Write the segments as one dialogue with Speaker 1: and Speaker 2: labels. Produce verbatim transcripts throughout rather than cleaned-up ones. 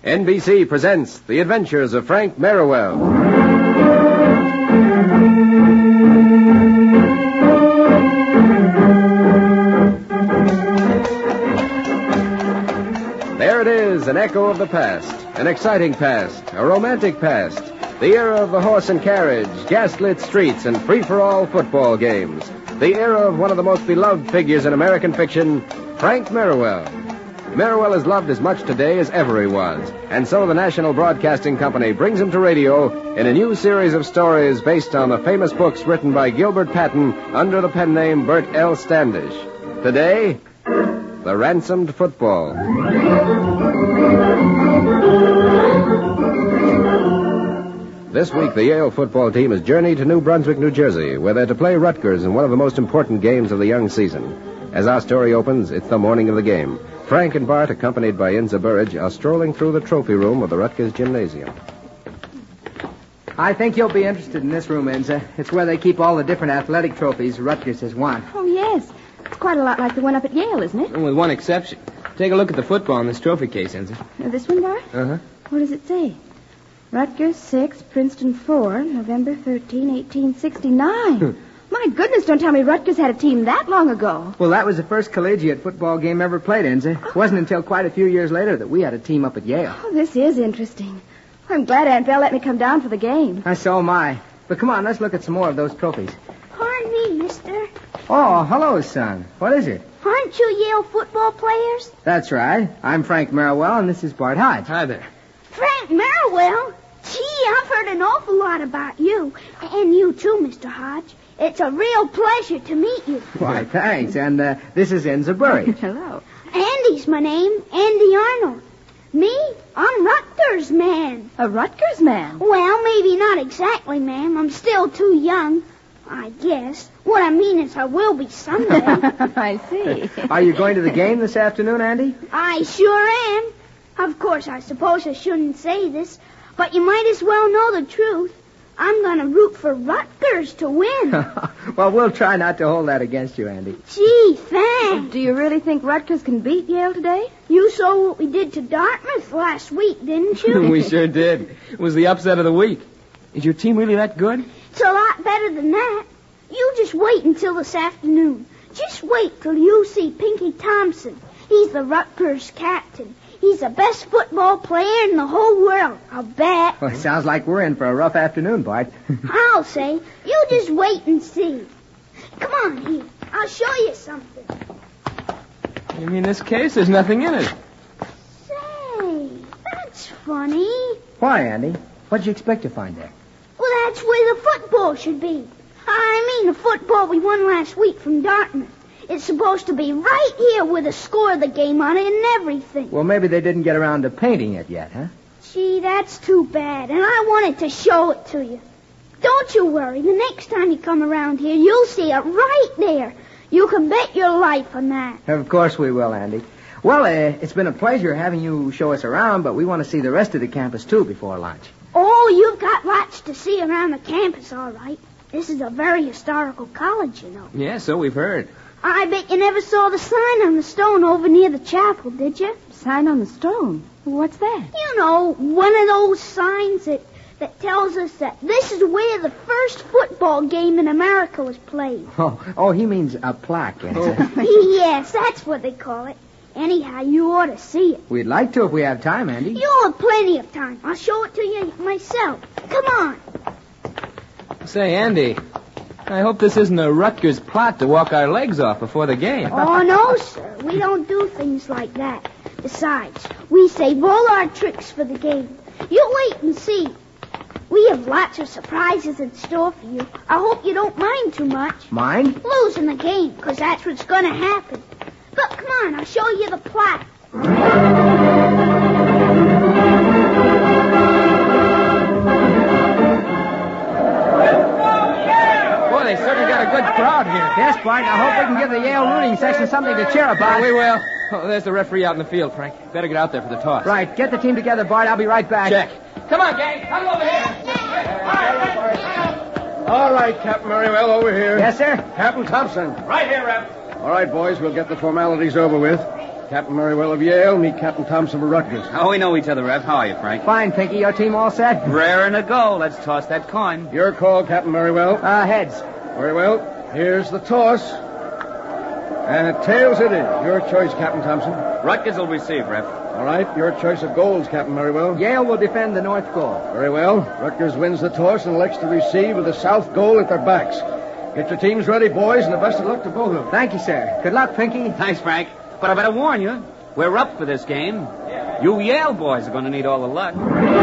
Speaker 1: N B C presents The Adventures of Frank Merriwell. There it is, an echo of the past, an exciting past, a romantic past, the era of the horse and carriage, gaslit streets, and free-for-all football games, the era of one of the most beloved figures in American fiction, Frank Merriwell. Merriwell is loved as much today as ever he was, and so the National Broadcasting Company brings him to radio in a new series of stories based on the famous books written by Gilbert Patton under the pen name Bert L. Standish. Today, The Ransomed Football. This week, the Yale football team has journeyed to New Brunswick, New Jersey, where they're to play Rutgers in one of the most important games of the young season. As our story opens, it's the morning of the game. Frank and Bart, accompanied by Inza Burridge, are strolling through the trophy room of the Rutgers Gymnasium.
Speaker 2: I think you'll be interested in this room, Inza. It's where they keep all the different athletic trophies Rutgers has won.
Speaker 3: Oh, yes. It's quite a lot like the one up at Yale, isn't it?
Speaker 4: With one exception. Take a look at the football in this trophy case, Inza.
Speaker 3: Uh, this one, Bart?
Speaker 4: Uh-huh.
Speaker 3: What does it say? Rutgers six, Princeton four, November thirteenth, eighteen sixty-nine. My goodness, don't tell me Rutgers had a team that long ago.
Speaker 2: Well, that was the first collegiate football game ever played, Inza.
Speaker 3: Oh.
Speaker 2: It wasn't until quite a few years later that we had a team up at Yale.
Speaker 3: Oh, this is interesting. I'm glad Aunt Belle let me come down for the game.
Speaker 2: Uh, so am I. But come on, let's look at some more of those trophies.
Speaker 5: Pardon me, mister.
Speaker 2: Oh, hello, son. What is it?
Speaker 5: Aren't you Yale football players?
Speaker 2: That's right. I'm Frank Merriwell, and this is Bart Hodge.
Speaker 4: Hi there.
Speaker 5: Frank Merriwell? Gee, I've heard an awful lot about you. And you, too, Mister Hodge. It's a real pleasure to meet you.
Speaker 2: Why, thanks. And uh, this is Inza Burridge.
Speaker 3: Hello.
Speaker 5: Andy's my name, Andy Arnold. Me? I'm Rutgers man.
Speaker 3: A Rutgers man?
Speaker 5: Well, maybe not exactly, ma'am. I'm still too young, I guess. What I mean is I will be someday.
Speaker 3: I see.
Speaker 2: Are you going to the game this afternoon, Andy?
Speaker 5: I sure am. Of course, I suppose I shouldn't say this, but you might as well know the truth. I'm going to root for Rutgers to win.
Speaker 2: Well, we'll try not to hold that against you, Andy.
Speaker 5: Gee, thanks.
Speaker 3: Do you really think Rutgers can beat Yale today?
Speaker 5: You saw what we did to Dartmouth last week, didn't you?
Speaker 4: We sure did. It was the upset of the week. Is your team really that good?
Speaker 5: It's a lot better than that. You just wait until this afternoon. Just wait till you see Pinky Thompson. He's the Rutgers captain. He's the best football player in the whole world, I'll bet.
Speaker 2: Well, it sounds like we're in for a rough afternoon, Bart.
Speaker 5: I'll say. You just wait and see. Come on, here. I'll show you something.
Speaker 4: You mean this case? There's nothing in it.
Speaker 5: Say, that's funny.
Speaker 2: Why, Andy? What'd you expect to find there?
Speaker 5: Well, that's where the football should be. I mean the football we won last week from Dartmouth. It's supposed to be right here with the score of the game on it and everything.
Speaker 2: Well, maybe they didn't get around to painting it yet, huh?
Speaker 5: Gee, that's too bad, and I wanted to show it to you. Don't you worry. The next time you come around here, you'll see it right there. You can bet your life on that.
Speaker 2: Of course we will, Andy. Well, uh, it's been a pleasure having you show us around, but we want to see the rest of the campus, too, before lunch.
Speaker 5: Oh, you've got lots to see around the campus, all right. This is a very historical college, you know.
Speaker 4: Yeah, so we've heard.
Speaker 5: I bet you never saw the sign on the stone over near the chapel, did you?
Speaker 3: Sign on the stone? What's that?
Speaker 5: You know, one of those signs that, that tells us that this is where the first football game in America was played.
Speaker 2: Oh, oh he means a plaque, Andy.
Speaker 5: Yes, that's what they call it. Anyhow, you ought to see it.
Speaker 2: We'd like to if we have time, Andy.
Speaker 5: You'll have plenty of time. I'll show it to you myself. Come on.
Speaker 4: Say, Andy, I hope this isn't a Rutgers plot to walk our legs off before the game.
Speaker 5: Oh, no, sir. We don't do things like that. Besides, we save all our tricks for the game. You wait and see. We have lots of surprises in store for you. I hope you don't mind too much.
Speaker 2: Mind?
Speaker 5: Losing the game, because that's what's going to happen. Look, come on, I'll show you the plot.
Speaker 4: Boy, they certainly got a good crowd here.
Speaker 2: Yes, Bart. I hope we can give the Yale rooting section something to cheer about.
Speaker 4: We will. Oh, there's the referee out in the field, Frank. Better get out there for the toss.
Speaker 2: Right. Get the team together, Bart. I'll be right back.
Speaker 4: Check. Come on, gang. Come over here.
Speaker 1: All right, Captain Merriwell, over here.
Speaker 2: Yes, sir?
Speaker 1: Captain Thompson.
Speaker 4: Right here, Rep.
Speaker 1: All right, boys, we'll get the formalities over with.
Speaker 6: Captain Merriwell of Yale. Meet Captain Thompson of Rutgers.
Speaker 7: Oh, we know each other, Rev. How are you, Frank?
Speaker 2: Fine, Pinky. Your team all set?
Speaker 7: Raring to go. Let's toss that coin.
Speaker 6: Your call, Captain Merriwell.
Speaker 2: Uh, heads.
Speaker 6: Very well. Here's the toss. And tails it is. Your choice, Captain Thompson.
Speaker 7: Rutgers will receive, Rev.
Speaker 6: All right. Your choice of goals, Captain Merriwell.
Speaker 2: Yale will defend the north goal.
Speaker 6: Very well. Rutgers wins the toss and elects to receive with the south goal at their backs. Get your teams ready, boys, and the best of luck to both of them.
Speaker 2: Thank you, sir. Good luck, Pinky.
Speaker 7: Thanks, Frank. But I better warn you, we're up for this game. You Yale boys are going to need all the luck.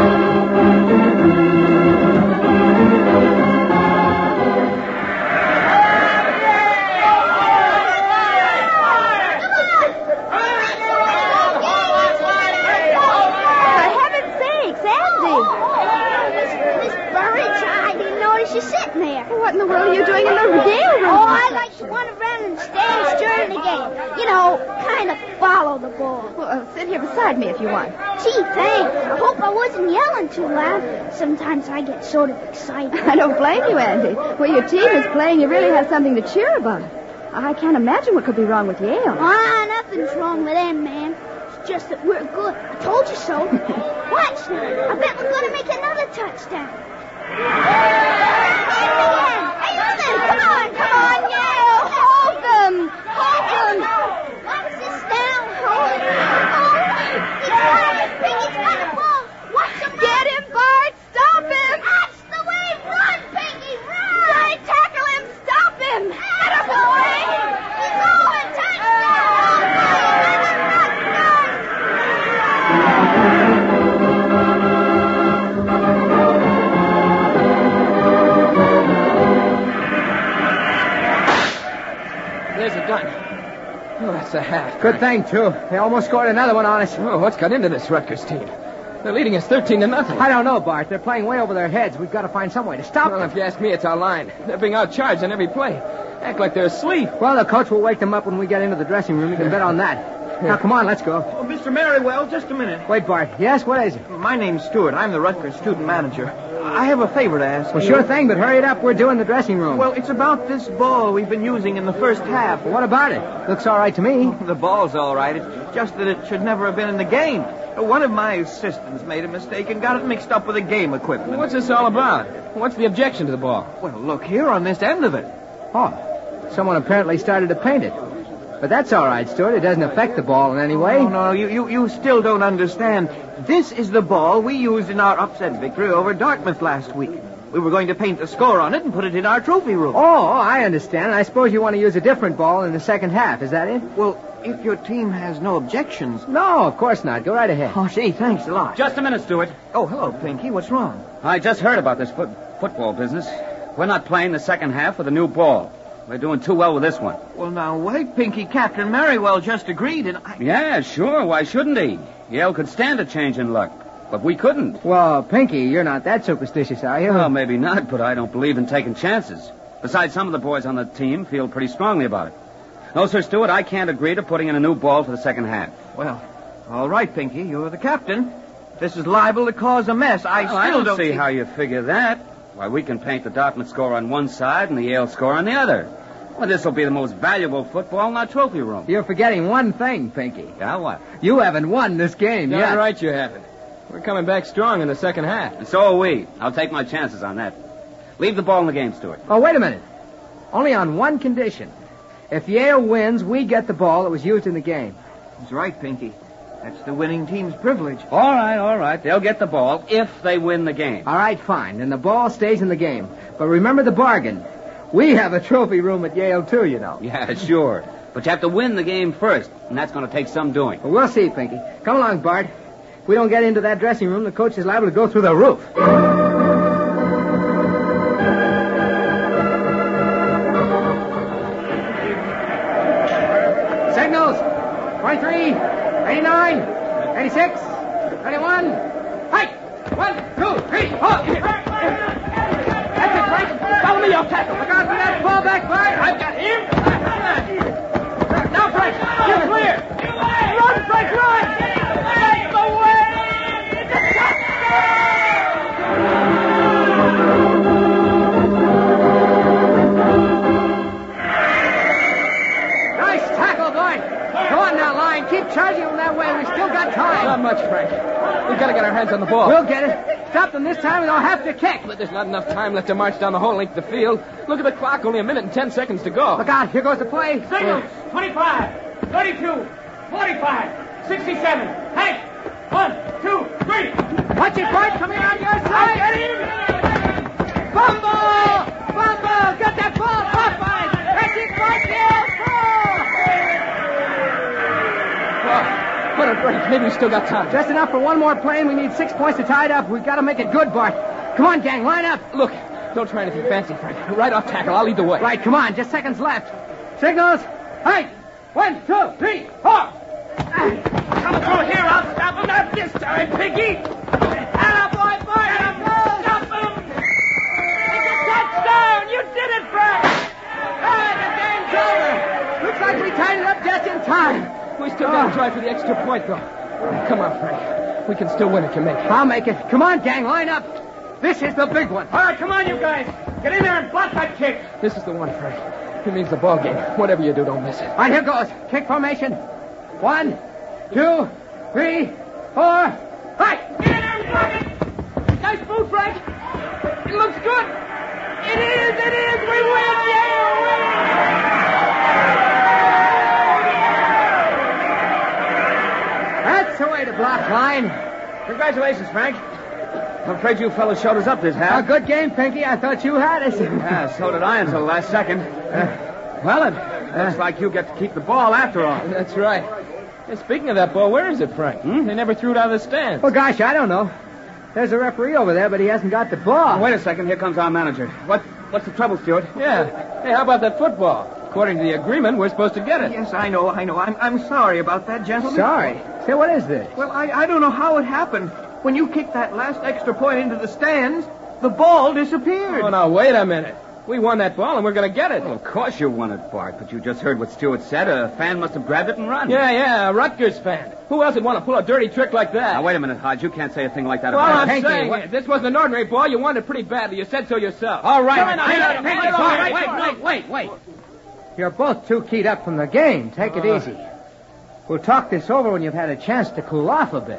Speaker 5: You're sitting there.
Speaker 3: What in the world are you doing in the Yale room?
Speaker 5: Oh, I like to run around and stand during the game. You know, kind of follow the ball.
Speaker 3: Well, uh, sit here beside me if you want.
Speaker 5: Gee, thanks. I hope I wasn't yelling too loud. Sometimes I get sort of excited.
Speaker 3: I don't blame you, Andy. When your team is playing, you really have something to cheer about. I can't imagine what could be wrong with Yale.
Speaker 5: Ah, nothing's wrong with them, man. It's just that we're good. I told you so. Watch now. I bet we're going to make another touchdown. Hey, listen, come on, come on, Yale. Hold them. Hold them. What's this now? Hold him. Oh, he's got it. Pinky's got the ball. Watch him.
Speaker 3: Get him, Bart. Stop him.
Speaker 5: That's the way. Run, Pinky, run.
Speaker 3: Right, tackle him. Stop him. Attaboy.
Speaker 5: He's going.
Speaker 4: There's a gun. Oh, that's a hat.
Speaker 2: Good thing, too. They almost scored another one on us.
Speaker 4: Oh, what's got into this Rutgers team? They're leading us thirteen to nothing.
Speaker 2: I don't know, Bart. They're playing way over their heads. We've got to find some way to stop
Speaker 4: Well,
Speaker 2: them.
Speaker 4: if you ask me, it's our line. They're being outcharged on every play. Act like they're asleep.
Speaker 2: Well, the coach will wake them up when we get into the dressing room. You can bet on that. Now, come on, let's go.
Speaker 8: Oh, Mister Merriwell, just a minute.
Speaker 2: Wait, Bart. Yes, what is it?
Speaker 8: My name's Stewart. I'm the Rutgers student manager. I have a favor to ask
Speaker 2: Well,
Speaker 8: you.
Speaker 2: sure thing, but hurry it up. We're doing the dressing room.
Speaker 8: Well, it's about this ball we've been using in the first half.
Speaker 2: What about it? Looks all right to me.
Speaker 8: The ball's all right. It's just that it should never have been in the game. One of my assistants made a mistake and got it mixed up with the game equipment.
Speaker 4: What's this all about? What's the objection to the ball?
Speaker 8: Well, look here on this end of it.
Speaker 2: Oh, someone apparently started to paint it. But that's all right, Stuart. It doesn't affect the ball in any way.
Speaker 8: Oh, no, you, you, you still don't understand. This is the ball we used in our upset victory over Dartmouth last week. We were going to paint the score on it and put it in our trophy room.
Speaker 2: Oh, I understand. I suppose you want to use a different ball in the second half. Is that it?
Speaker 8: Well, if your team has no objections.
Speaker 2: No, of course not. Go right ahead.
Speaker 8: Oh, gee, thanks a lot.
Speaker 7: Just a minute, Stewart.
Speaker 8: Oh, hello, Pinky. What's wrong?
Speaker 7: I just heard about this foot- football business. We're not playing the second half with a new ball. We're doing too well with this one.
Speaker 8: Well, now, wait, Pinky. Captain Merriwell just agreed, and I...
Speaker 7: Yeah, sure. Why shouldn't he? Yale could stand a change in luck, but we couldn't.
Speaker 2: Well, Pinky, you're not that superstitious, are you?
Speaker 7: Well, maybe not, but I don't believe in taking chances. Besides, some of the boys on the team feel pretty strongly about it. No, Sir Stewart, I can't agree to putting in a new ball for the second half.
Speaker 8: Well, all right, Pinky. You're the captain. This is liable to cause a mess. I
Speaker 7: Well,
Speaker 8: still
Speaker 7: I don't,
Speaker 8: don't
Speaker 7: see
Speaker 8: think-
Speaker 7: how you figure that. Why, we can paint the Dartmouth score on one side and the Yale score on the other. Well, this will be the most valuable football in our trophy room.
Speaker 2: You're forgetting one thing, Pinky.
Speaker 7: Yeah, what?
Speaker 2: You haven't won this game
Speaker 4: You're
Speaker 2: yet.
Speaker 4: right, you haven't. We're coming back strong in the second half.
Speaker 7: And so are we. I'll take my chances on that. Leave the ball in the game, Stewart.
Speaker 2: Oh, wait a minute. Only on one condition. If Yale wins, we get the ball that was used in the game.
Speaker 8: That's right, Pinky. That's the winning team's privilege.
Speaker 7: All right, all right. They'll get the ball if they win the game.
Speaker 2: All right, fine. Then the ball stays in the game. But remember the bargain. We have a trophy room at Yale, too, you know.
Speaker 7: Yeah, sure. But you have to win the game first, and that's going to take some doing.
Speaker 2: Well, we'll see, Pinky. Come along, Bart. If we don't get into that dressing room, the coach is liable to go through the roof. Signals. twenty-three, eighty-nine, eighty-six, ninety-one. Height. One, two, three, four. That's it, Frank. Follow me, I'll tackle. Look out for that ball back, Bart. I've got him. Now, Frank, you're clear. Run, Frank, run.
Speaker 4: our hands on the ball.
Speaker 2: We'll get it. Stop them this time, and they'll have to kick.
Speaker 4: But there's not enough time left to march down the whole length of the field. Look at the clock, only a minute and ten seconds to go.
Speaker 2: Look out, here goes the play. Signals, twenty-five, thirty-two, forty-five, sixty-seven. Hank, one, two, three. Watch it, Bart, coming around your side. Get him. Bumble! Bumble! Get that ball, Popeye! That's it, Bart,
Speaker 4: Oh, what a break. Maybe we still got time.
Speaker 2: Just enough for one more play, and we need six points to tie it up. We've got to make it good, Bart. Come on, gang, line up.
Speaker 4: Look, don't try anything fancy, Frank. Right off tackle. I'll lead the way.
Speaker 2: Right, come on, just seconds left. Signals. Hey, one, two, three, four. Come through here, I'll stop him. Not this time, Piggy. Atta boy, boy, stop him. It's a touchdown. You did it, Frank. Ah, the game's over. Looks like we tied it up just in time.
Speaker 4: We still got to try for the extra point, though. Come on, Frank. We can still win if you make it.
Speaker 2: I'll make it. Come on, gang, line up. This is the big one. All right, come on, you guys. Get in there and block that kick.
Speaker 4: This is the one, Frank. It means the ball game. Whatever you do, don't miss it.
Speaker 2: All right, here goes. Kick formation. One, two, three, four. Right. Get in there and block it. Nice move, Frank. It looks good. It is, it is. We win. Yeah, we win. That's the way to block line.
Speaker 7: Congratulations, Frank. I'm afraid you fellas showed us up this half.
Speaker 2: A good game, Pinky. I thought you had us.
Speaker 7: Yeah, so did I until the last second. Uh, well, it looks like you get to keep the ball after all.
Speaker 4: That's right. Hey, speaking of that ball, where is it, Frank? Hmm? They never threw it out of the stands.
Speaker 2: Well, gosh, I don't know. There's a referee over there, but he hasn't got the ball.
Speaker 7: Wait a second. Here comes our manager. What? What's the trouble, Stuart?
Speaker 4: Yeah. Hey, how about that football? According to the agreement, we're supposed to get it.
Speaker 8: Yes, I know, I know. I'm, I'm sorry about that, gentlemen.
Speaker 2: Sorry? Say, what is this?
Speaker 8: Well, I, I don't know how it happened. When you kicked that last extra point into the stands, the ball disappeared.
Speaker 4: Oh, now, wait a minute. We won that ball, and we're going to get it.
Speaker 7: Well, of course you won it, Bart, but you just heard what Stuart said. A fan must have grabbed it and run.
Speaker 4: Yeah, yeah, a Rutgers fan. Who else would want to pull a dirty trick like that?
Speaker 7: Now, wait a minute, Hodge. You can't say a thing like that
Speaker 4: well,
Speaker 7: about
Speaker 4: I'm
Speaker 7: it.
Speaker 4: saying, what? This wasn't an ordinary ball. You won it pretty badly. You said so yourself.
Speaker 7: All right.
Speaker 4: Come on, now,
Speaker 7: Pinky,
Speaker 4: Pinky,
Speaker 7: Pinky,
Speaker 4: Pinky,
Speaker 7: Pinky,
Speaker 4: Pinky,
Speaker 7: wait, wait, wait, wait.
Speaker 2: You're both too keyed up from the game. Take it
Speaker 4: Uh.
Speaker 2: easy. We'll talk this over when you've had a chance to cool off a bit.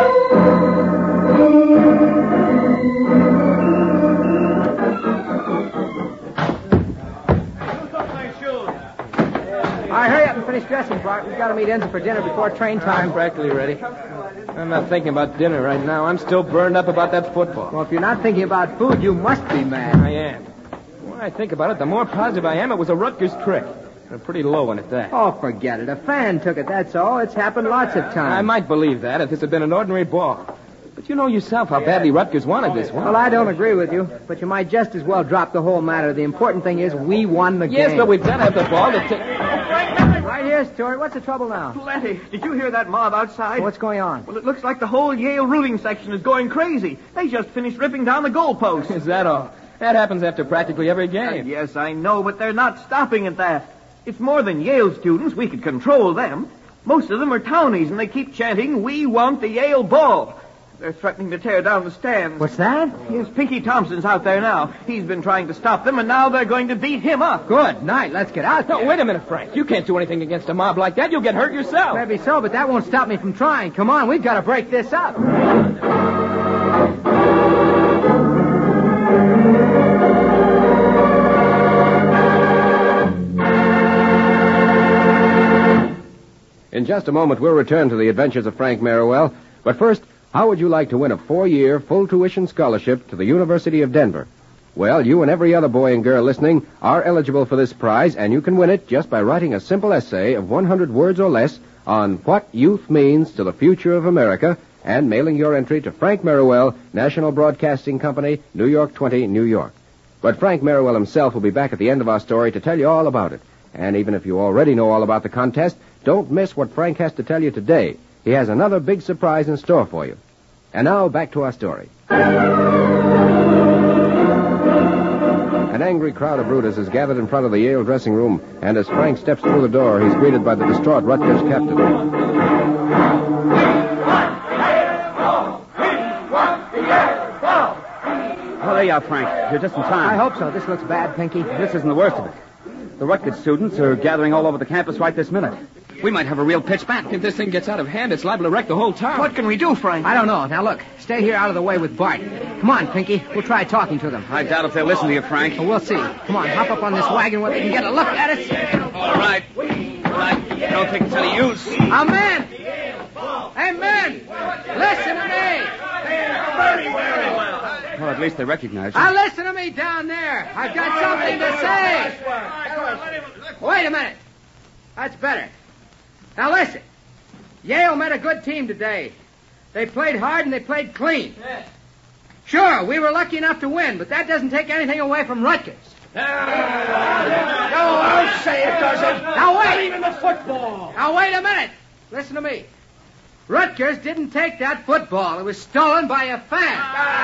Speaker 2: All right, hurry up and finish dressing, Bart. We've got to meet Enzo for dinner before train time.
Speaker 4: I'm practically ready. I'm not thinking about dinner right now. I'm still burned up about that football.
Speaker 2: Well, if you're not thinking about food, you must be mad.
Speaker 4: I am. The more I think about it, the more positive I am it was a Rutgers trick. A pretty low one at that.
Speaker 2: Oh, forget it. A fan took it, that's all. It's happened lots of times.
Speaker 4: I might believe that if this had been an ordinary ball. But you know yourself how badly Rutgers wanted this one.
Speaker 2: Well, I don't agree with you, but you might just as well drop the whole matter. The important thing is we won the
Speaker 4: yes,
Speaker 2: game.
Speaker 4: Yes, but we've got to have the ball to take...
Speaker 2: Right here, Stuart. What's the trouble now?
Speaker 8: Plenty. Did you hear that mob outside?
Speaker 2: What's going on?
Speaker 8: Well, it looks like the whole Yale rooting section is going crazy. They just finished ripping down the goalposts.
Speaker 4: Is that all? That happens after practically every game.
Speaker 8: Uh, yes, I know, but they're not stopping at that. It's more than Yale students. We could control them. Most of them are townies, and they keep chanting, "We want the Yale ball." They're threatening to tear down the stands.
Speaker 2: What's that?
Speaker 8: Yes, Pinky Thompson's out there now. He's been trying to stop them, and now they're going to beat him up.
Speaker 2: Good night. Let's get out there.
Speaker 4: No, wait a minute, Frank. You can't do anything against a mob like that. You'll get hurt yourself.
Speaker 2: Maybe so, but that won't stop me from trying. Come on, we've got to break this up.
Speaker 1: In just a moment, we'll return to the adventures of Frank Merriwell. But first, how would you like to win a four-year, full-tuition scholarship to the University of Denver? Well, you and every other boy and girl listening are eligible for this prize, and you can win it just by writing a simple essay of one hundred words or less on what youth means to the future of America and mailing your entry to Frank Merriwell, National Broadcasting Company, New York twenty, New York. But Frank Merriwell himself will be back at the end of our story to tell you all about it. And even if you already know all about the contest, don't miss what Frank has to tell you today. He has another big surprise in store for you. And now, back to our story. An angry crowd of rooters is gathered in front of the Yale dressing room, and as Frank steps through the door, he's greeted by the distraught Rutgers captain.
Speaker 7: Oh, there you are, Frank. You're just in time.
Speaker 2: I hope so. This looks bad, Pinky.
Speaker 7: This isn't the worst of it. The Rutgers students are gathering all over the campus right this minute. We might have a real pitched battle.
Speaker 4: If this thing gets out of hand, it's liable to wreck the whole town.
Speaker 8: What can we do, Frank?
Speaker 2: I don't know. Now, look, stay here out of the way with Bart. Come on, Pinky. We'll try talking to them.
Speaker 7: I doubt if they'll listen to you, Frank.
Speaker 2: Well, we'll see. Come on, hop up on this wagon where they can get a look at us.
Speaker 7: All right. But I don't think it's any use.
Speaker 2: A man! Hey, men! Listen to me!
Speaker 6: Very well.
Speaker 7: Well, at least they recognize you.
Speaker 2: Now, listen to me down there. I've got something to say. Wait a minute. That's better. Now, listen. Yale met a good team today. They played hard and they played clean. Sure, we were lucky enough to win, but that doesn't take anything away from Rutgers.
Speaker 6: No, I'll say it doesn't.
Speaker 2: Now, wait.
Speaker 6: Not even the football.
Speaker 2: Now, wait a minute. Listen to me. Rutgers didn't take that football. It was stolen by a fan.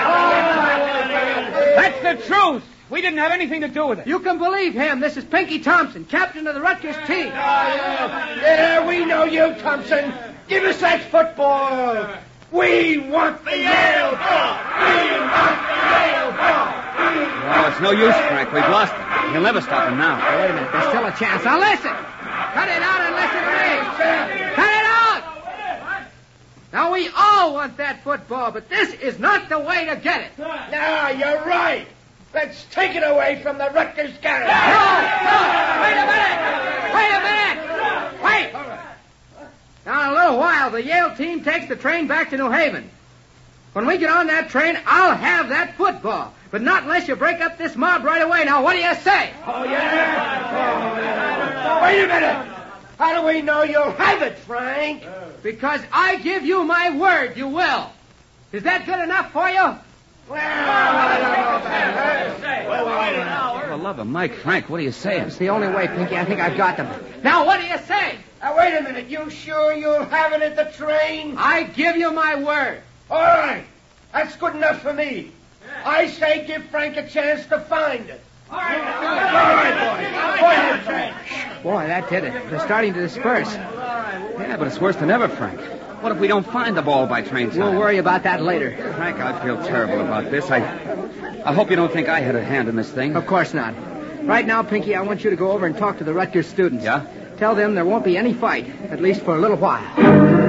Speaker 7: That's the truth. We didn't have anything to do with it.
Speaker 2: You can believe him. This is Pinky Thompson, captain of the Rutgers team.
Speaker 6: Yeah, we know you, Thompson. Give us that football. We want the Yale ball. We want the Yale ball.
Speaker 7: Well, it's no use, Frank. We've lost it. He'll never stop him now.
Speaker 2: Now, wait a minute. There's still a chance. Now, listen. Cut it out and listen to me. Cut it out. Now, we all want that football, but this is not the way to get it.
Speaker 6: Now, you're right. Let's take it away from the Rutgers garage.
Speaker 2: No, no. Wait a minute. Wait a minute. Wait. Now, in a little while, the Yale team takes the train back to New Haven. When we get on that train, I'll have that football. But not unless you break up this mob right away. Now, what do you say?
Speaker 6: Oh, yeah? Oh, yeah. Wait a minute. How do we know you'll have it, Frank?
Speaker 2: Because I give you my word you will. Is that good enough for you?
Speaker 6: Well, I don't know about that.
Speaker 7: For the love of Mike, Frank, what are you saying?
Speaker 2: It's the only way, Pinky. I think I've got them. Now, what do you say?
Speaker 6: Now, wait a minute. You sure you'll have it at the train?
Speaker 2: I give you my word.
Speaker 6: All right. That's good enough for me. I say give Frank a chance to find it. All right, all right, boys. Go ahead, Frank.
Speaker 2: Boy, that did it. They're starting to disperse.
Speaker 7: Yeah, but it's worse than ever, Frank. What if we don't find the ball by train time?
Speaker 2: We'll worry about that later.
Speaker 7: Frank, I feel terrible about this. I I hope you don't think I had a hand in this thing.
Speaker 2: Of course not. Right now, Pinky, I want you to go over and talk to the Rutgers students.
Speaker 7: Yeah?
Speaker 2: Tell them there won't be any fight, at least for a little while.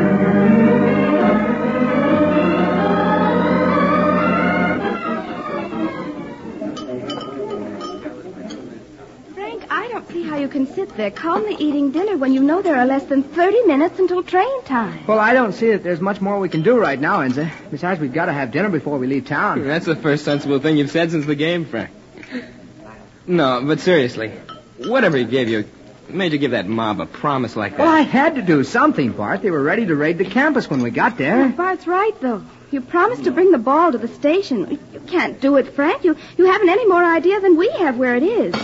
Speaker 3: See how you can sit there calmly eating dinner when you know there are less than thirty minutes until train time.
Speaker 2: Well, I don't see that there's much more we can do right now, Enza. Besides, we've got to have dinner before we leave town.
Speaker 4: That's the first sensible thing you've said since the game, Frank. No, but seriously, whatever he gave you made you give that mob a promise like that.
Speaker 2: Well, I had to do something, Bart. They were ready to raid the campus when we got there.
Speaker 3: Well, Bart's right, though. You promised to bring the ball to the station. You can't do it, Frank. You, you haven't any more idea than we have where it is.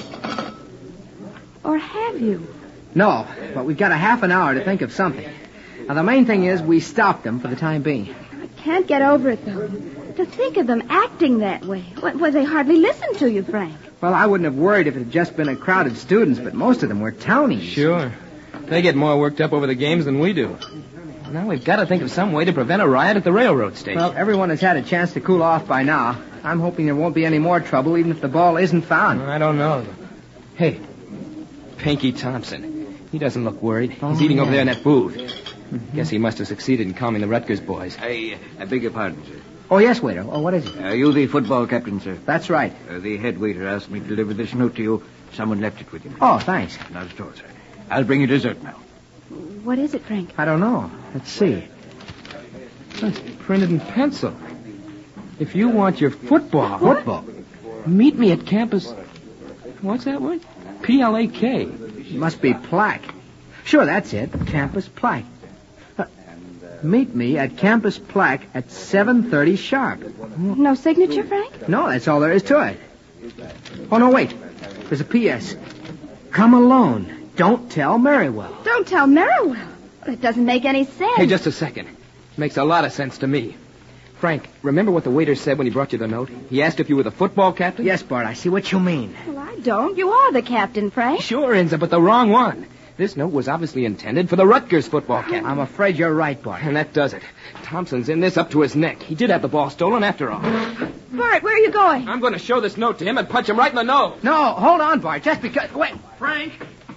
Speaker 3: Or have you?
Speaker 2: No, but we've got a half an hour to think of something. Now, the main thing is we stopped them for the time being.
Speaker 3: I can't get over it, though. To think of them acting that way. Well, they hardly listened to you, Frank.
Speaker 2: Well, I wouldn't have worried if it had just been a crowd of students, but most of them were townies.
Speaker 4: Sure. They get more worked up over the games than we do. Now, we've got to think of some way to prevent a riot at the railroad station.
Speaker 2: Well, everyone has had a chance to cool off by now. I'm hoping there won't be any more trouble, even if the ball isn't found.
Speaker 4: I don't know. Hey, Pinky Thompson. He doesn't look worried.
Speaker 2: Oh,
Speaker 4: He's eating
Speaker 2: yeah.
Speaker 4: over there in that booth. Mm-hmm. Guess he must have succeeded in calming the Rutgers boys.
Speaker 9: I, I beg your pardon, sir.
Speaker 2: Oh, yes, waiter. Oh, what is it?
Speaker 9: Are you the football captain, sir?
Speaker 2: That's right.
Speaker 9: Uh, the head waiter asked me to deliver this note to you. Someone left it with him.
Speaker 2: Oh, thanks.
Speaker 9: Not at all, sir. I'll bring you dessert now.
Speaker 3: What is it, Frank?
Speaker 2: I don't know. Let's see.
Speaker 4: It's printed in pencil. If you want your football...
Speaker 2: What? Football?
Speaker 4: Meet me at campus... What's that word? P L A K.
Speaker 2: It must be plaque. Sure, that's it. Campus plaque. Uh, meet me at campus plaque at seven thirty sharp.
Speaker 3: No signature, Frank?
Speaker 2: No, that's all there is to it. Oh, no, wait. There's a P S. Come alone. Don't tell Merriwell.
Speaker 3: Don't tell Merriwell. It doesn't make any sense.
Speaker 4: Hey, just a second. Makes a lot of sense to me. Frank, remember what the waiter said when he brought you the note? He asked if you were the football captain?
Speaker 2: Yes, Bart, I see what you mean.
Speaker 3: Well, I don't. You are the captain, Frank.
Speaker 4: Sure, Enza, but the wrong one. This note was obviously intended for the Rutgers football captain.
Speaker 2: I'm afraid you're right, Bart.
Speaker 4: And that does it. Thompson's in this up to his neck. He did have the ball stolen after all.
Speaker 3: Bart, where are you going?
Speaker 4: I'm going to show this note to him and punch him right in the nose.
Speaker 2: No, hold on, Bart. Just because... Wait.
Speaker 8: Frank,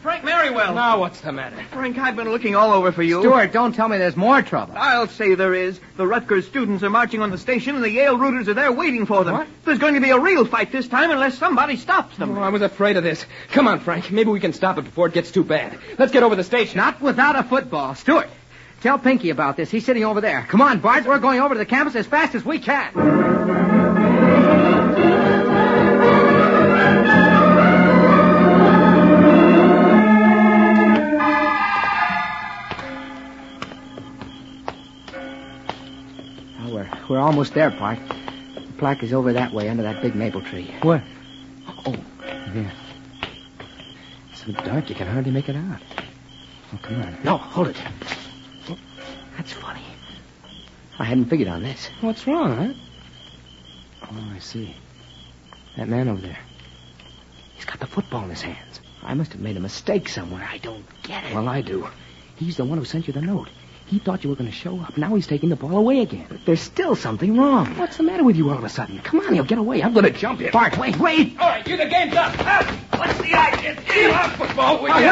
Speaker 8: Frank Merriwell.
Speaker 4: Now, what's the matter?
Speaker 8: Frank, I've been looking all over for you.
Speaker 2: Stuart, don't tell me there's more trouble.
Speaker 8: I'll say there is. The Rutgers students are marching on the station, and the Yale Rooters are there waiting for them.
Speaker 4: What?
Speaker 8: There's going to be a real fight this time unless somebody stops them.
Speaker 4: Oh, I was afraid of this. Come on, Frank. Maybe we can stop it before it gets too bad. Let's get over the station.
Speaker 2: Not without a football. Stuart, tell Pinky about this. He's sitting over there. Come on, Bart. We're going over to the campus as fast as we can. We're, we're almost there, Bart. The plaque is over that way under that big maple tree.
Speaker 4: Where? Oh, yeah. It's so dark you can hardly make it out. Oh, come on.
Speaker 2: No, hold it. Oh, that's funny. I hadn't figured on this.
Speaker 4: What's wrong, huh? Oh, I see. That man over there.
Speaker 2: He's got the football in his hands. I must have made a mistake somewhere. I don't get it.
Speaker 4: Well, I do. He's the one who sent you the note. He thought you were going to show up. Now he's taking the ball away again.
Speaker 2: But there's still something wrong.
Speaker 4: What's the matter with you all of a sudden? Come on, he'll get away. I'm going to jump him.
Speaker 2: Bart, wait, wait.
Speaker 6: All right, you the game's up. Huh? What's the idea? Steal our football, will you?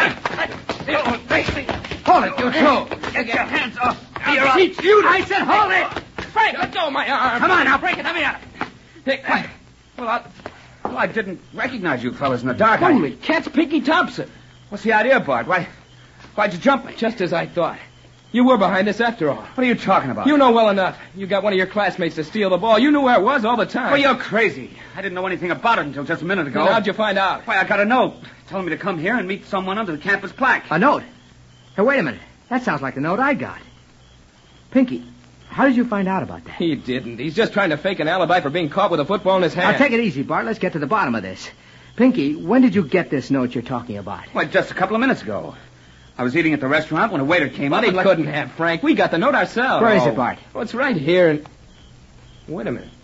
Speaker 2: Oh, hold it, you two.
Speaker 6: Get your hands off.
Speaker 2: I'll teach you to... I said hold it.
Speaker 4: Frank, let go of my arm.
Speaker 2: Come on, now, break it. Let me out.
Speaker 7: Hey, I, well, I, well, I didn't recognize you fellas in the dark.
Speaker 4: Holy
Speaker 7: I,
Speaker 4: cat's Pinky Thompson.
Speaker 7: What's the idea, Bart? Why, why'd you jump me?
Speaker 4: Just as I thought. You were behind us after all.
Speaker 7: What are you talking about?
Speaker 4: You know well enough. You got one of your classmates to steal the ball. You knew where it was all the time.
Speaker 7: Well, you're crazy. I didn't know anything about it until just a minute ago.
Speaker 4: Well, how'd you find out?
Speaker 7: Why, I got a note telling me to come here and meet someone under the campus plaque.
Speaker 2: A note? Hey, wait a minute. That sounds like the note I got. Pinky, how did you find out about that?
Speaker 4: He didn't. He's just trying to fake an alibi for being caught with a football in his hand.
Speaker 2: Now, take it easy, Bart. Let's get to the bottom of this. Pinky, when did you get this note you're talking about?
Speaker 7: Why, just a couple of minutes ago. I was eating at the restaurant when a waiter came
Speaker 4: But
Speaker 7: up.
Speaker 4: he
Speaker 7: and let-
Speaker 4: couldn't have, Frank. We got the note ourselves.
Speaker 2: Where is it, Bart?
Speaker 4: Well, it's right here. And... Wait a minute.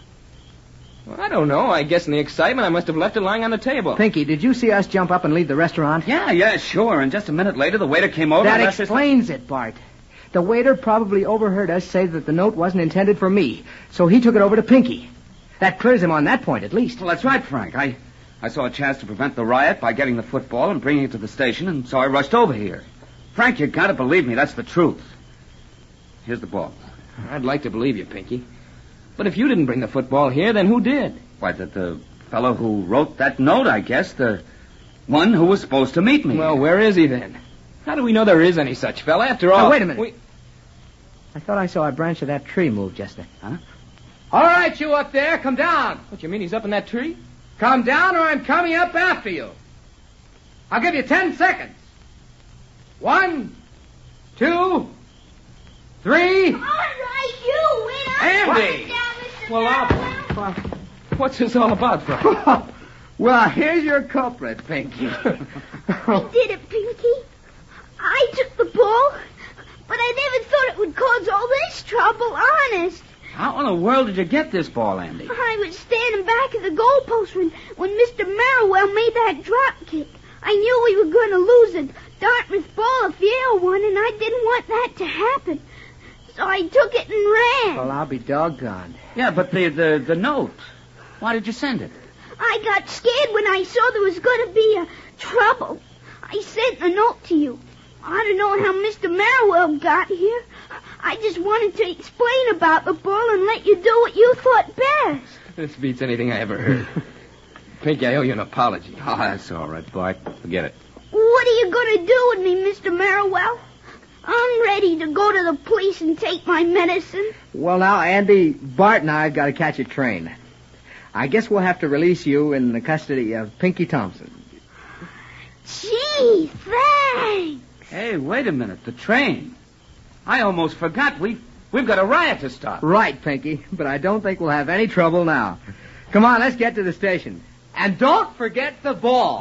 Speaker 4: Well, I don't know. I guess in the excitement, I must have left it lying on the table.
Speaker 2: Pinky, did you see us jump up and leave the restaurant?
Speaker 7: Yeah, yeah, sure. And just a minute later, the waiter came over
Speaker 2: That
Speaker 7: and left us-
Speaker 2: explains it, Bart. The waiter probably overheard us say that the note wasn't intended for me, so he took it over to Pinky. That clears him on that point, at least.
Speaker 7: Well, that's right, Frank. I, I saw a chance to prevent the riot by getting the football and bringing it to the station, and so I rushed over here. Frank, you gotta believe me. That's the truth. Here's the ball.
Speaker 4: I'd like to believe you, Pinky. But if you didn't bring the football here, then who did?
Speaker 7: Why, the, the fellow who wrote that note, I guess. The one who was supposed to meet me.
Speaker 4: Well, where is he then? How do we know there is any such fella? After all...
Speaker 2: Now, wait a minute.
Speaker 4: We...
Speaker 2: I thought I saw a branch of that tree move just then.
Speaker 7: Huh?
Speaker 2: All right, you up there, come down.
Speaker 4: What, you mean he's up in that tree?
Speaker 2: Come down or I'm coming up after you. I'll give you ten seconds. One, two, three.
Speaker 5: All right, you win.
Speaker 2: Andy!
Speaker 4: Well, I'll... Well, what's this all about, Frank?
Speaker 2: Well, here's your culprit, Pinky.
Speaker 5: I did it, Pinky. I took the ball, but I never thought it would cause all this trouble, honest.
Speaker 7: How in the world did you get this ball, Andy?
Speaker 5: I was standing back at the goalpost when, when Mister Merriwell made that drop kick. I knew we were going to lose a Dartmouth ball if Yale won, and I didn't want that to happen. So I took it and ran.
Speaker 2: Well, I'll be doggone.
Speaker 7: Yeah, but the, the, the note. Why did you send it?
Speaker 5: I got scared when I saw there was going to be a trouble. I sent a note to you. I don't know how Mister Merriwell got here. I just wanted to explain about the ball and let you do what you thought best.
Speaker 4: This beats anything I ever heard. Pinky, I owe you an apology.
Speaker 7: Oh, that's all right, Bart. Forget it.
Speaker 5: What are you going to do with me, Mister Merriwell? I'm ready to go to the police and take my medicine.
Speaker 2: Well, now, Andy, Bart and I have got to catch a train. I guess we'll have to release you in the custody of Pinky Thompson.
Speaker 5: Gee, thanks.
Speaker 7: Hey, wait a minute. The train. I almost forgot. We, we've got a riot to stop.
Speaker 2: Right, Pinky, but I don't think we'll have any trouble now. Come on, let's get to the station. And don't forget the ball.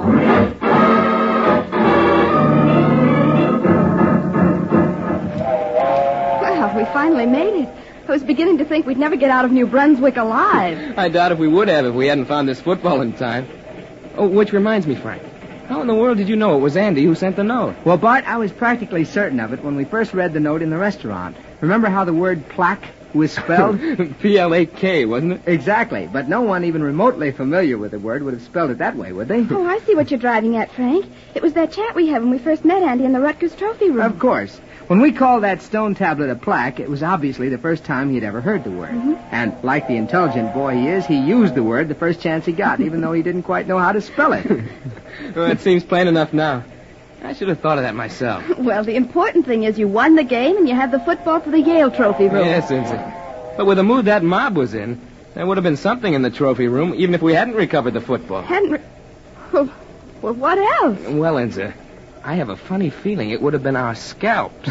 Speaker 3: Well, we finally made it. I was beginning to think we'd never get out of New Brunswick alive.
Speaker 4: I doubt if we would have if we hadn't found this football in time. Oh, which reminds me, Frank. How in the world did you know it was Andy who sent the note?
Speaker 2: Well, Bart, I was practically certain of it when we first read the note in the restaurant. Remember how the word plaque
Speaker 10: was spelled?
Speaker 4: P L A K, wasn't it?
Speaker 10: Exactly, but no one even remotely familiar with the word would have spelled it that way, would they?
Speaker 3: Oh, I see what you're driving at, Frank. It was that chat we had when we first met Andy in the Rutgers trophy room.
Speaker 10: Of course. When we called that stone tablet a plaque, it was obviously the first time he'd ever heard the word.
Speaker 3: Mm-hmm.
Speaker 10: And like the intelligent boy he is, he used the word the first chance he got, even though he didn't quite know how to spell it.
Speaker 4: Well, it seems plain enough now. I should have thought of that myself.
Speaker 3: Well, the important thing is you won the game and you have the football for the Yale trophy room.
Speaker 4: Yes, Incy. But with the mood that mob was in, there would have been something in the trophy room, even if we hadn't recovered the football.
Speaker 3: Hadn't re- well, well, what else?
Speaker 4: Well, Inza, I have a funny feeling it would have been our scalps.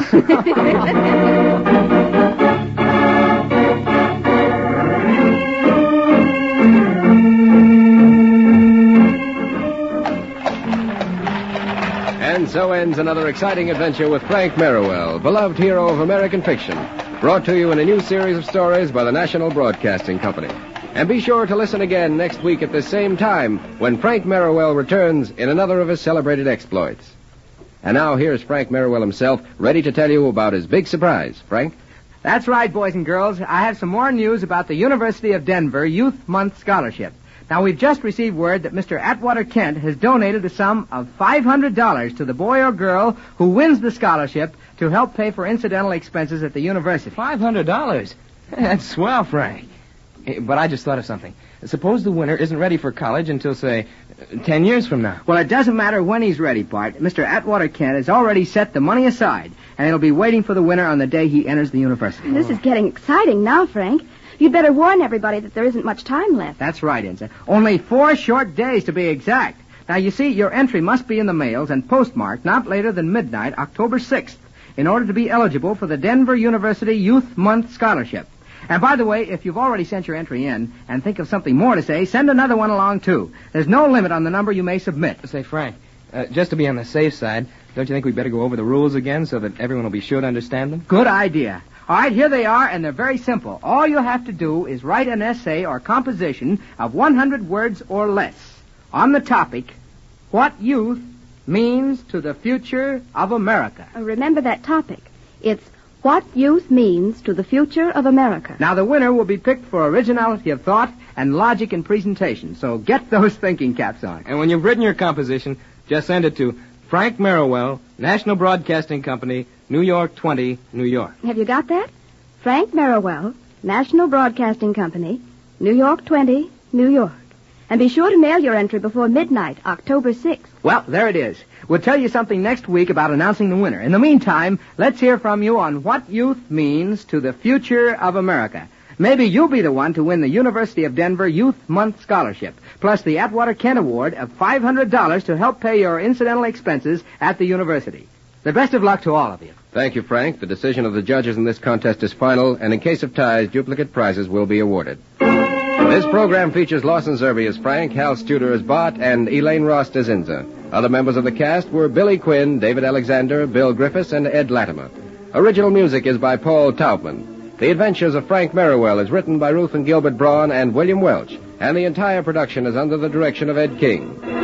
Speaker 1: And so ends another exciting adventure with Frank Merriwell, beloved hero of American fiction, brought to you in a new series of stories by the National Broadcasting Company. And be sure to listen again next week at the same time when Frank Merriwell returns in another of his celebrated exploits. And now here's Frank Merriwell himself, ready to tell you about his big surprise. Frank?
Speaker 10: That's right, boys and girls. I have some more news about the University of Denver Youth Month Scholarship. Now, we've just received word that Mister Atwater Kent has donated a sum of five hundred dollars to the boy or girl who wins the scholarship to help pay for incidental expenses at the university.
Speaker 4: five hundred dollars? That's swell, Frank. But I just thought of something. Suppose the winner isn't ready for college until, say, ten years from now.
Speaker 10: Well, it doesn't matter when he's ready, Bart. Mister Atwater Kent has already set the money aside, and he'll be waiting for the winner on the day he enters the university.
Speaker 3: This is getting exciting now, Frank. You'd better warn everybody that there isn't much time left.
Speaker 10: That's right, Inza. Only four short days to be exact. Now, you see, your entry must be in the mails and postmarked not later than midnight, October sixth, in order to be eligible for the Denver University Youth Month Scholarship. And by the way, if you've already sent your entry in and think of something more to say, send another one along, too. There's no limit on the number you may submit.
Speaker 4: Say, Frank, uh, just to be on the safe side, don't you think we'd better go over the rules again so that everyone will be sure to understand them?
Speaker 10: Good idea. All right, here they are, and they're very simple. All you have to do is write an essay or composition of one hundred words or less on the topic, what youth means to the future of America.
Speaker 3: Uh, remember that topic. It's what youth means to the future of America.
Speaker 10: Now, the winner will be picked for originality of thought and logic in presentation, so get those thinking caps on.
Speaker 4: And when you've written your composition, just send it to Frank Merriwell, National Broadcasting Company, New York twenty, New York.
Speaker 3: Have you got that? Frank Merriwell, National Broadcasting Company, New York twenty, New York. And be sure to mail your entry before midnight, October sixth.
Speaker 10: Well, there it is. We'll tell you something next week about announcing the winner. In the meantime, let's hear from you on what youth means to the future of America. Maybe you'll be the one to win the University of Denver Youth Month Scholarship, plus the Atwater Kent Award of five hundred dollars to help pay your incidental expenses at the university. The best of luck to all of you.
Speaker 1: Thank you, Frank. The decision of the judges in this contest is final, and in case of ties, duplicate prizes will be awarded. This program features Lawson Zerbe as Frank, Hal Studer as Bart, and Elaine Rost as Inza. Other members of the cast were Billy Quinn, David Alexander, Bill Griffiths, and Ed Latimer. Original music is by Paul Taubman. The Adventures of Frank Merriwell is written by Ruth and Gilbert Braun and William Welch, and the entire production is under the direction of Ed King.